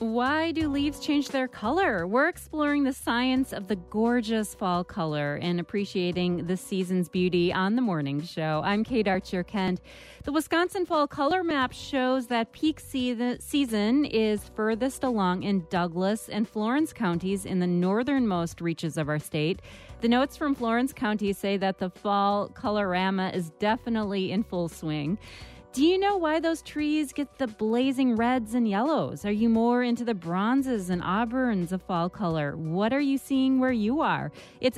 Why do leaves change their color? We're exploring the science of the gorgeous fall color and appreciating the season's beauty on the morning show. I'm Kate Archer-Kent. The Wisconsin Fall Color Map shows that peak season is furthest along in Douglas and Florence counties in the northernmost reaches of our state. The notes from Florence County say that the fall colorama is definitely in full swing. Do you know why those trees get the blazing reds and yellows? Are you more into the bronzes and auburns of fall color? What are you seeing where you are? It's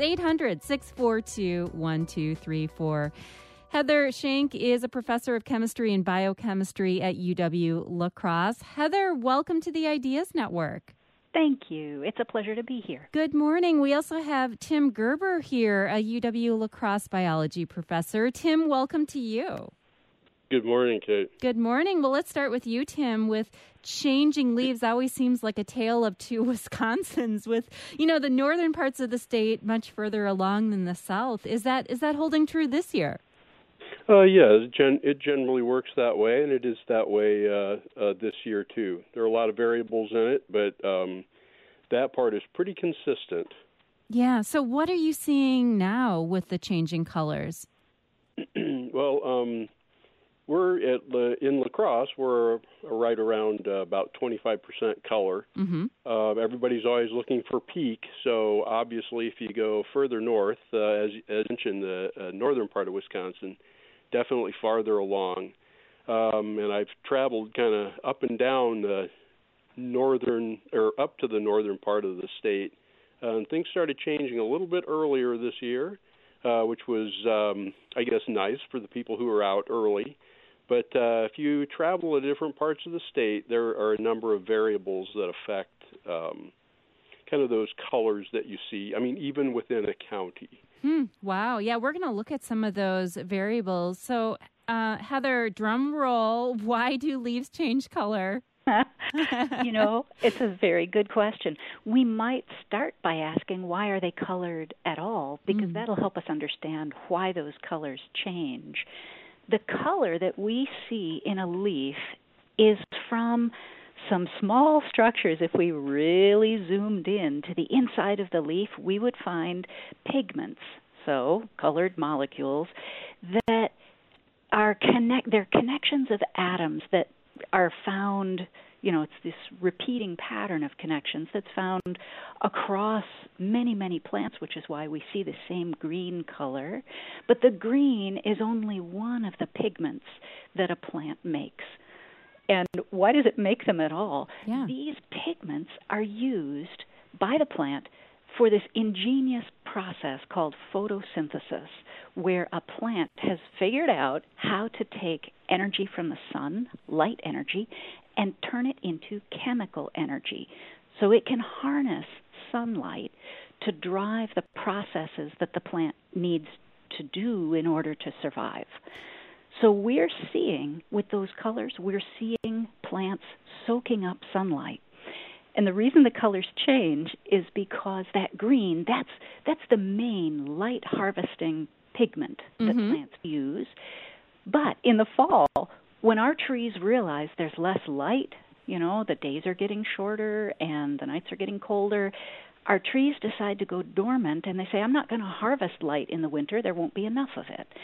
800-642-1234. Heather Schenk is a professor of chemistry and biochemistry at UW-La Crosse. Heather, welcome to the Ideas Network. Thank you. It's a pleasure to be here. Good morning. We also have Tim Gerber here, a UW-La Crosse biology professor. Tim, welcome to you. Good morning, Kate. Good morning. Well, let's start with you, Tim. With changing leaves, always seems like a tale of two Wisconsins with, the northern parts of the state much further along than the south. Is that holding true this year? Yeah, it generally works that way, and it is that way this year, too. There are a lot of variables in it, but that part is pretty consistent. Yeah, so what are you seeing now with the changing colors? Well, we're in La Crosse. We're right around about 25% color. Mm-hmm. Everybody's always looking for peak. So obviously, if you go further north, as mentioned, the northern part of Wisconsin, definitely farther along. And I've traveled kind of up and down the northern or up to the northern part of the state. And things started changing a little bit earlier this year, which was, I guess, nice for the people who are out early. But if you travel to different parts of the state, there are a number of variables that affect kind of those colors that you see, even within a county. Wow. Yeah, we're going to look at some of those variables. So, Heather, drum roll, why do leaves change color? It's a very good question. We might start by asking, why are they colored at all? Because that'll help us understand why those colors change. The color that we see in a leaf is from some small structures. If we really zoomed in to the inside of the leaf, we would find pigments, so colored molecules, that are they're connections of atoms that are found. It's this repeating pattern of connections that's found across many, many plants, which is why we see the same green color. But the green is only one of the pigments that a plant makes. And why does it make them at all? Yeah. These pigments are used by the plant for this ingenious process called photosynthesis, where a plant has figured out how to take energy from the sun, light energy, and turn it into chemical energy. So it can harness sunlight to drive the processes that the plant needs to do in order to survive. So we're seeing, with those colors, we're seeing plants soaking up sunlight. And the reason the colors change is because that green, that's the main light harvesting pigment that plants use. But in the fall, when our trees realize there's less light, the days are getting shorter and the nights are getting colder, our trees decide to go dormant and they say, I'm not going to harvest light in the winter, there won't be enough of it.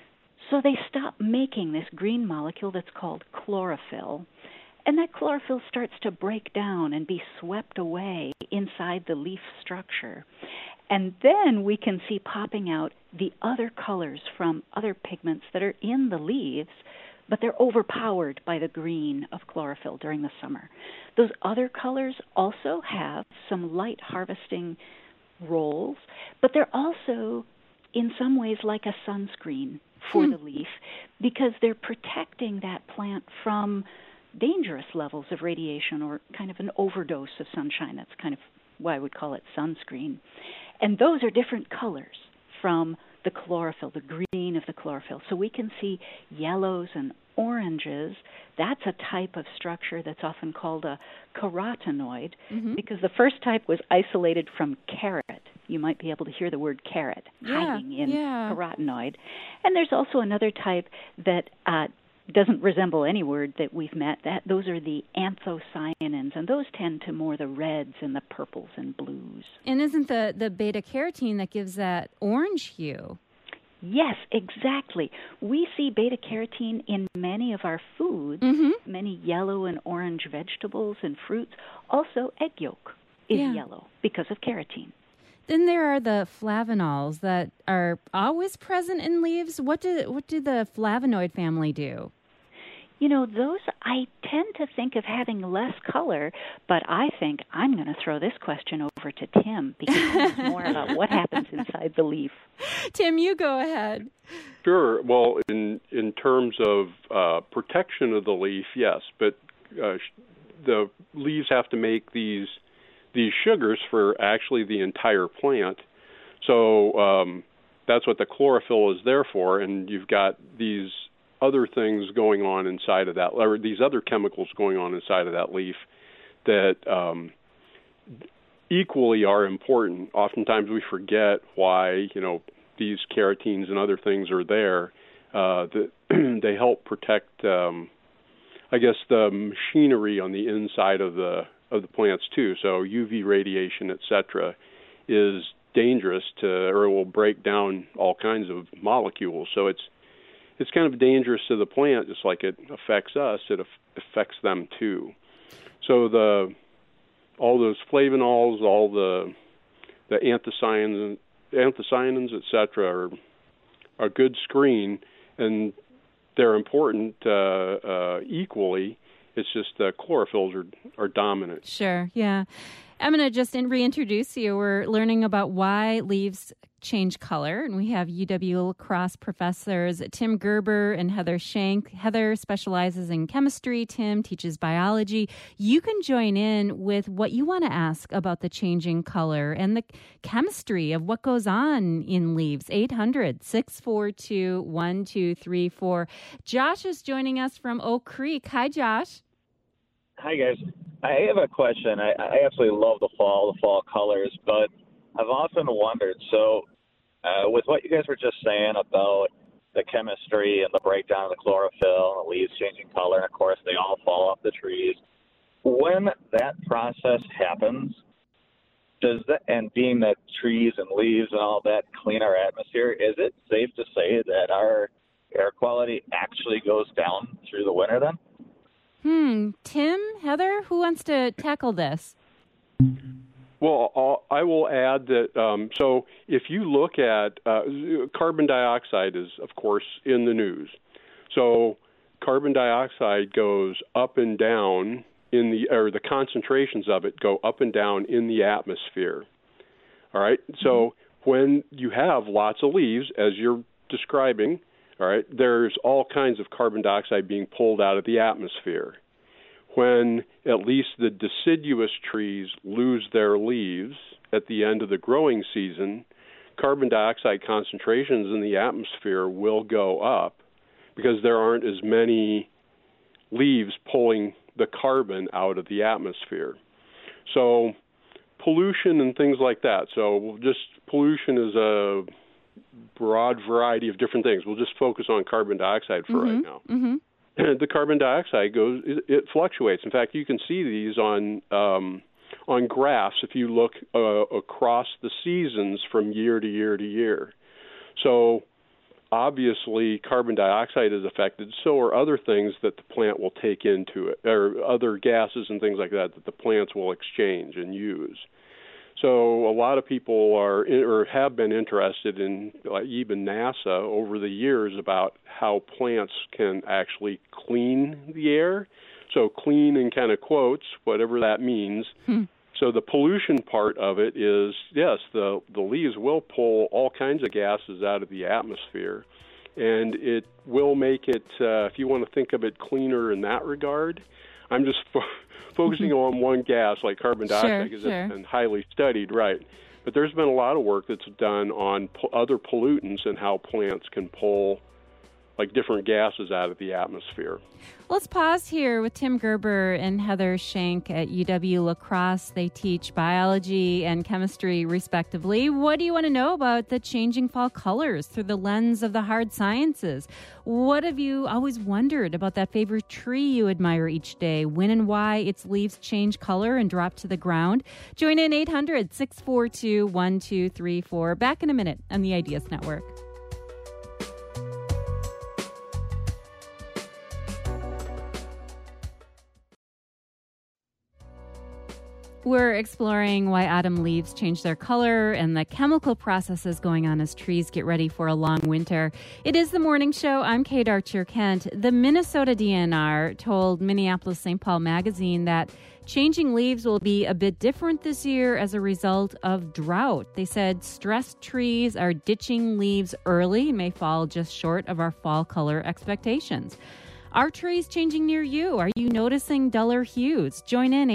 So they stop making this green molecule that's called chlorophyll. And that chlorophyll starts to break down and be swept away inside the leaf structure. And then we can see popping out the other colors from other pigments that are in the leaves, but they're overpowered by the green of chlorophyll during the summer. Those other colors also have some light harvesting roles, but they're also in some ways like a sunscreen for the leaf because they're protecting that plant from dangerous levels of radiation or kind of an overdose of sunshine. That's kind of why I would call it sunscreen. And those are different colors from the chlorophyll, the green of the chlorophyll. So we can see yellows and oranges. That's a type of structure that's often called a carotenoid because the first type was isolated from carrot. You might be able to hear the word carrot hiding in carotenoid. And there's also another type that doesn't resemble any word that we've met. Those are the anthocyanins, and those tend to more the reds and the purples and blues. And isn't the beta-carotene that gives that orange hue? Yes, exactly. We see beta-carotene in many of our foods, many yellow and orange vegetables and fruits. Also, egg yolk is yellow because of carotene. Then there are the flavanols that are always present in leaves. What do the flavonoid family do? You know, those I tend to think of having less color, but I think I'm going to throw this question over to Tim because he knows more about what happens inside the leaf. Tim, you go ahead. Sure. Well, in terms of protection of the leaf, yes, but the leaves have to make these sugars for actually the entire plant. So that's what the chlorophyll is there for, and you've got these other things going on inside of that, or these other chemicals going on inside of that leaf that equally are important. Oftentimes we forget why, these carotenes and other things are there. That they help protect, I guess, the machinery on the inside of the plants too. So UV radiation, etc., is dangerous or it will break down all kinds of molecules. So it's kind of dangerous to the plant, just like it affects us. It affects them too. So all those flavanols, all the anthocyanins, etc., are a good screen, and they're important equally. It's just the chlorophylls are dominant. Sure, yeah. I'm going to just reintroduce you. We're learning about why leaves change color, and we have UW La Crosse professors Tim Gerber and Heather Shank. Heather specializes in chemistry. Tim teaches biology. You can join in with what you want to ask about the changing color and the chemistry of what goes on in leaves. 800-642-1234. Josh is joining us from Oak Creek. Hi, Josh. Hi, guys. I have a question. I absolutely love the fall colors, but I've often wondered, with what you guys were just saying about the chemistry and the breakdown of the chlorophyll and the leaves changing color, and of course they all fall off the trees, when that process happens, and being that trees and leaves and all that clean our atmosphere, is it safe to say that our air quality actually goes down through the winter then? Tim, Heather, who wants to tackle this? Well, I will add that, so if you look at carbon dioxide is, of course, in the news. So carbon dioxide goes up and down the concentrations of it go up and down in the atmosphere. All right? So when you have lots of leaves, as you're describing, all right, there's all kinds of carbon dioxide being pulled out of the atmosphere. When at least the deciduous trees lose their leaves at the end of the growing season, carbon dioxide concentrations in the atmosphere will go up because there aren't as many leaves pulling the carbon out of the atmosphere. So pollution and things like that. So pollution is a broad variety of different things. We'll just focus on carbon dioxide for right now. The carbon dioxide it fluctuates. In fact, you can see these on graphs if you look across the seasons from year to year to year. So obviously carbon dioxide is affected, so are other things that the plant will take into it, or other gases and things like that the plants will exchange and use. So a lot of people have been interested in, like even NASA over the years, about how plants can actually clean the air. So clean in kind of quotes, whatever that means. So the pollution part of it is, yes, the leaves will pull all kinds of gases out of the atmosphere, and it will make it, if you want to think of it cleaner in that regard. I'm just focusing on one gas like carbon dioxide because it's been highly studied, right? But there's been a lot of work that's done on other pollutants and how plants can pull different gases out of the atmosphere. Let's pause here with Tim Gerber and Heather Schenk at UW-La Crosse. They teach biology and chemistry, respectively. What do you want to know about the changing fall colors through the lens of the hard sciences? What have you always wondered about that favorite tree you admire each day? When and why its leaves change color and drop to the ground? Join in 800-642-1234. Back in a minute on the Ideas Network. We're exploring why autumn leaves change their color and the chemical processes going on as trees get ready for a long winter. It is the morning show. I'm Kate Archer-Kent. The Minnesota DNR told Minneapolis St. Paul Magazine that changing leaves will be a bit different this year as a result of drought. They said stressed trees are ditching leaves early and may fall just short of our fall color expectations. Are trees changing near you? Are you noticing duller hues? Join in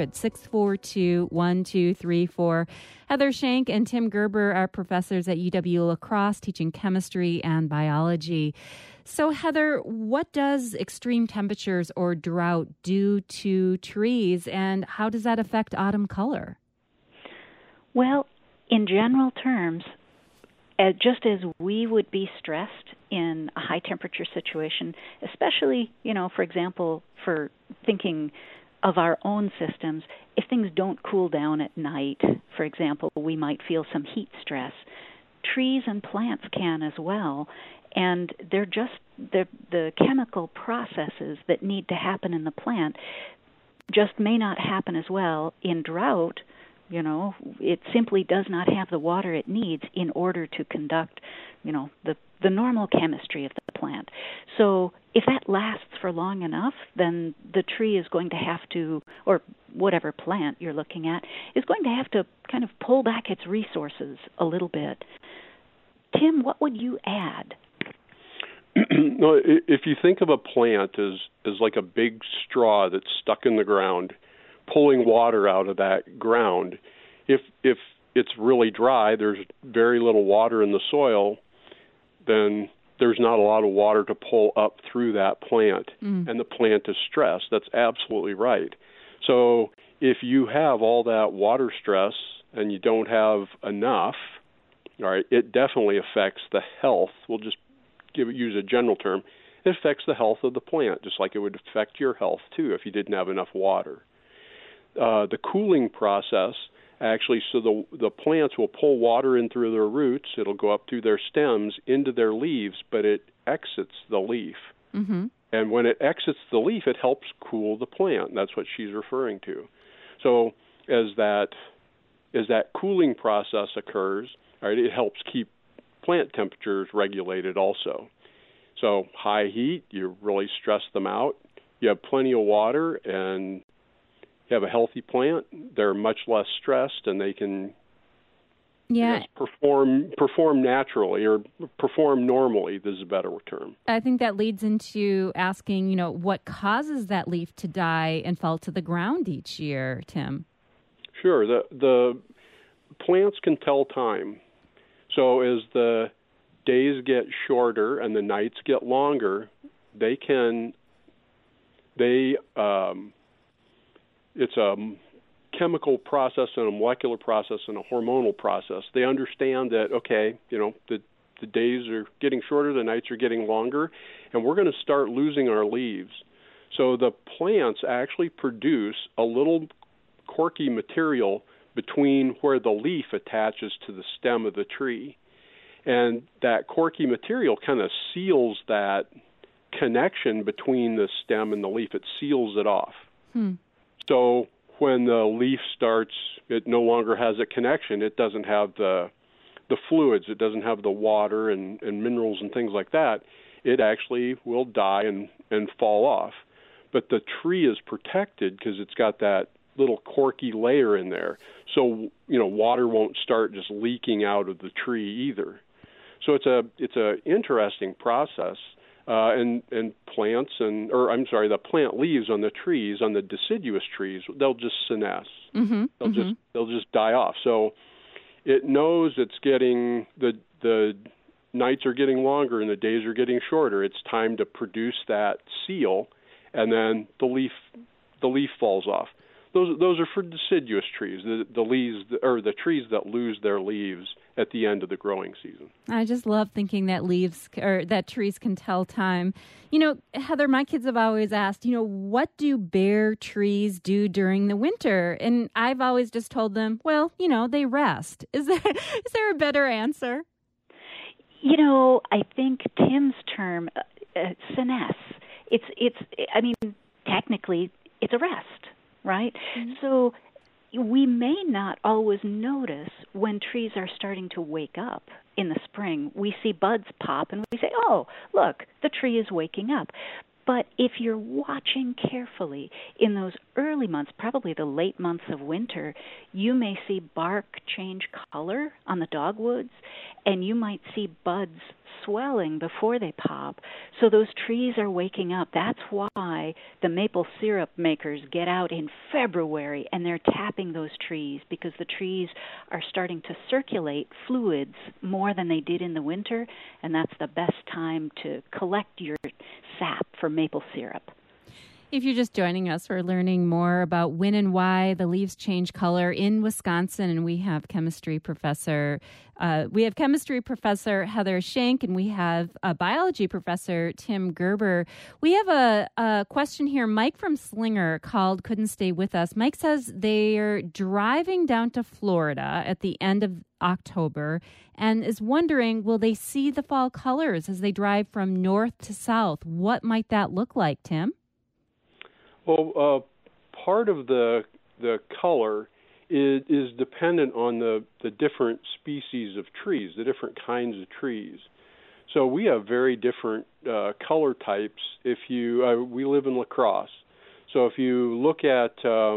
800-642-1234. Heather Schenk and Tim Gerber are professors at UW-La Crosse teaching chemistry and biology. So, Heather, what does extreme temperatures or drought do to trees, and how does that affect autumn color? Well, in general terms, just as we would be stressed in a high temperature situation, especially, for example, for thinking of our own systems, if things don't cool down at night, for example, we might feel some heat stress. Trees and plants can as well, and they're just the chemical processes that need to happen in the plant just may not happen as well in drought. It simply does not have the water it needs in order to conduct, the normal chemistry of the plant. So if that lasts for long enough, then the tree is going to have to, or whatever plant you're looking at, is going to have to kind of pull back its resources a little bit. Tim, what would you add? No, if you think of a plant as like a big straw that's stuck in the ground, pulling water out of that ground, if it's really dry, there's very little water in the soil, then there's not a lot of water to pull up through that plant, and the plant is stressed. That's absolutely right. So if you have all that water stress and you don't have enough, all right, it definitely affects the health. We'll just use a general term. It affects the health of the plant, just like it would affect your health, too, if you didn't have enough water. The cooling process, actually, so the plants will pull water in through their roots. It'll go up through their stems into their leaves, but it exits the leaf. Mm-hmm. And when it exits the leaf, it helps cool the plant. That's what she's referring to. So as that cooling process occurs, all right, it helps keep plant temperatures regulated also. So high heat, you really stress them out. You have plenty of water, and you have a healthy plant. They're much less stressed, and they can perform naturally, or perform normally. This is a better term. I think that leads into asking, what causes that leaf to die and fall to the ground each year, Tim? Sure. The plants can tell time. So as the days get shorter and the nights get longer, it's a chemical process and a molecular process and a hormonal process. They understand that, the days are getting shorter, the nights are getting longer, and we're going to start losing our leaves. So the plants actually produce a little corky material between where the leaf attaches to the stem of the tree. And that corky material kind of seals that connection between the stem and the leaf. It seals it off. So when the leaf starts, it no longer has a connection. It doesn't have the fluids. It doesn't have the water and minerals and things like that. It actually will die and fall off. But the tree is protected because it's got that little corky layer in there. So, water won't start just leaking out of the tree either. So it's a interesting process. And plants the plant leaves on the trees, on the deciduous trees, they'll just senesce. Mm-hmm. They'll just die off. So it knows it's getting the nights are getting longer and the days are getting shorter, it's time to produce that seal, and then the leaf falls off. Those are for deciduous trees, the leaves or the trees that lose their leaves at the end of the growing season. I just love thinking that that trees can tell time. Heather, my kids have always asked, what do bare trees do during the winter? And I've always just told them, well, they rest. Is there a better answer? I think Tim's term, senesce. Technically, it's a rest. Right? Mm-hmm. So we may not always notice when trees are starting to wake up in the spring. We see buds pop and we say, oh, look, the tree is waking up. But if you're watching carefully in those early months, probably the late months of winter, you may see bark change color on the dogwoods, and you might see buds swelling before they pop. So those trees are waking up. That's why the maple syrup makers get out in February and they're tapping those trees, because the trees are starting to circulate fluids more than they did in the winter, and that's the best time to collect your sap for maple syrup. If you're just joining us, we're learning more about when and why the leaves change color in Wisconsin, and we have chemistry professor Heather Schenk, and we have biology professor Tim Gerber. We have a question here. Mike from Slinger called, couldn't stay with us. Mike says they're driving down to Florida at the end of October and is wondering, will they see the fall colors as they drive from north to south? What might that look like, Tim? Well, part of the color is dependent on the different species of trees, the different kinds of trees. So we have very different color types. We live in La Crosse, so if you look at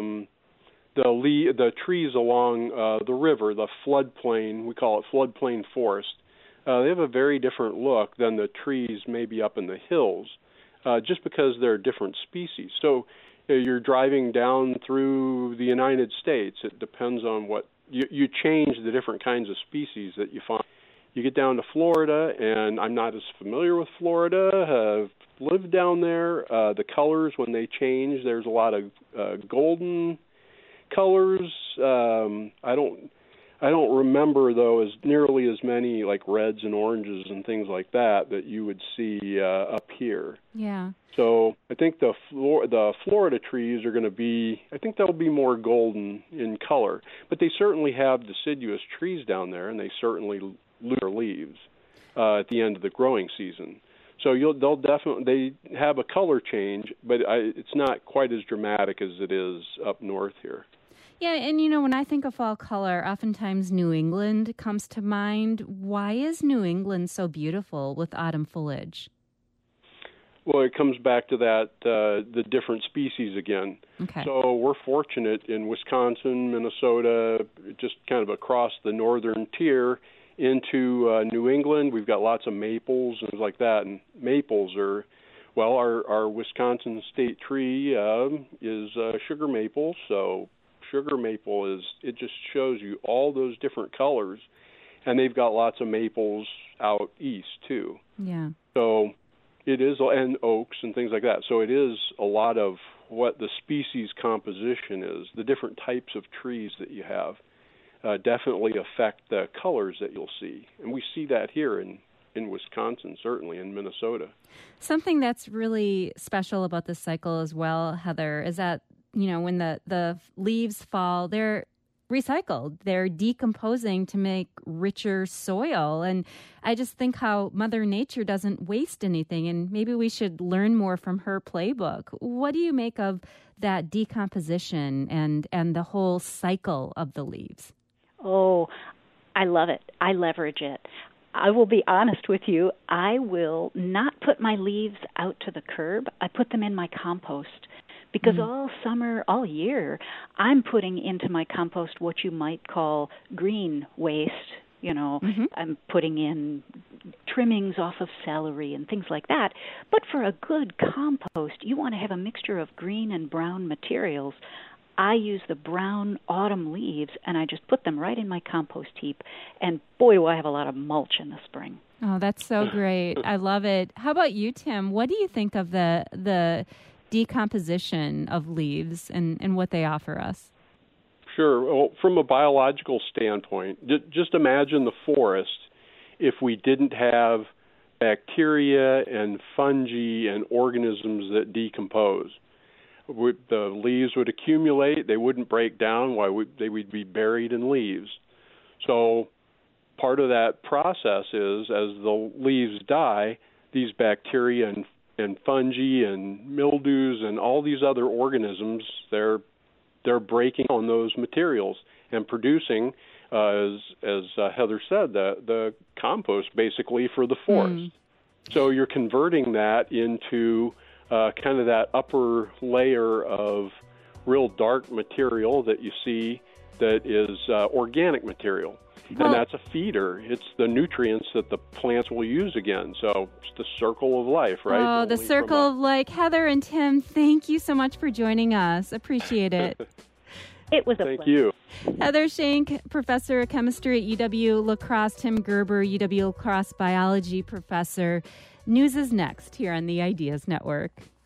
the trees along the river, the floodplain, we call it floodplain forest, they have a very different look than the trees maybe up in the hills. Just because they're different species. So you're driving down through the United States. It depends on what you change the different kinds of species that you find. You get down to Florida, and I'm not as familiar with Florida. I've lived down there. The colors, when they change, there's a lot of golden colors. I don't remember, though, as nearly as many like reds and oranges and things like that you would see up here. Yeah. So I think the Florida trees are going to be, I think they'll be more golden in color. But they certainly have deciduous trees down there, and they certainly lose their leaves at the end of the growing season. So they have a color change, but it's not quite as dramatic as it is up north here. Yeah, and when I think of fall color, oftentimes New England comes to mind. Why is New England so beautiful with autumn foliage? Well, it comes back to that, the different species again. Okay. So we're fortunate in Wisconsin, Minnesota, just kind of across the northern tier into New England. We've got lots of maples and things like that, and maples are, well, our Wisconsin state tree is sugar maple, so sugar maple it just shows you all those different colors, and they've got lots of maples out east too. Yeah. So it is, and oaks and things like that. So it is a lot of what the species composition is. The different types of trees that you have definitely affect the colors that you'll see, and we see that here in Wisconsin, certainly in Minnesota. Something that's really special about this cycle as well, Heather, is that when the leaves fall, they're recycled. They're decomposing to make richer soil. And I just think how Mother Nature doesn't waste anything. And maybe we should learn more from her playbook. What do you make of that decomposition and the whole cycle of the leaves? Oh, I love it. I leverage it. I will be honest with you. I will not put my leaves out to the curb. I put them in my compost. Because all summer, all year, I'm putting into my compost what you might call green waste. I'm putting in trimmings off of celery and things like that. But for a good compost, you want to have a mixture of green and brown materials. I use the brown autumn leaves, and I just put them right in my compost heap. And boy, do I have a lot of mulch in the spring. Oh, that's so great. I love it. How about you, Tim? What do you think of the decomposition of leaves and what they offer us? Sure. Well, from a biological standpoint, just imagine the forest if we didn't have bacteria and fungi and organisms that decompose. The leaves would accumulate. They wouldn't break down. They would be buried in leaves. So part of that process is, as the leaves die, these bacteria and fungi and mildews and all these other organisms, they're breaking on those materials and producing, as Heather said, the compost basically for the forest. So you're converting that into kind of that upper layer of real dark material that you see that is organic material. And that's a feeder. It's the nutrients that the plants will use again. So it's the circle of life, right? Oh, the circle of life. Heather and Tim, thank you so much for joining us. Appreciate it. It was a pleasure. Thank you. Heather Schenk, professor of chemistry at UW La Crosse, Tim Gerber, UW La Crosse biology professor. News is next here on the Ideas Network.